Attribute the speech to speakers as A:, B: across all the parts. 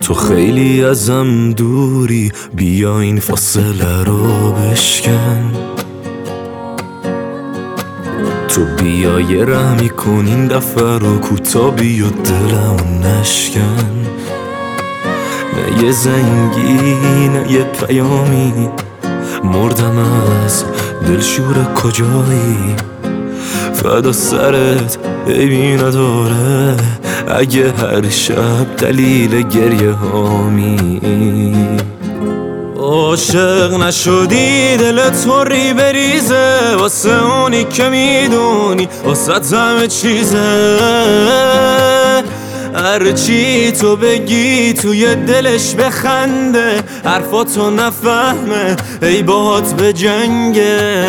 A: تو خیلی ازم دوری، بیا این فاصله رو بشکن. تو بیا یه رحمی کن این دفعه رو، کوتا بیا دلمو نشکن. نه یه زنگی نه یه پیامی، مردم از دلشور کجایی. فدا سرت عیبی نداره اگه هر شب دلیل گریه هامی. عاشق نشدی دلت طوری بریزه، واسه اونی که میدونی واسه همه چیزه. هرچی تو بگی توی دلش بخنده، حرفاتو نفهمه ای باهات به جنگه.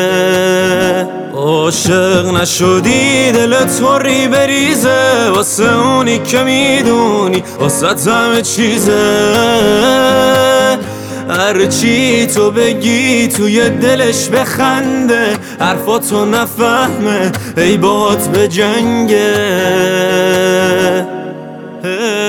A: عاشق نشدی دلت طوری بریزه، واسه اونی که میدونی واسه همه چیزه. هرچی تو بگی توی دلش بخنده، حرفاتو نفهمه ای باهات به جنگه.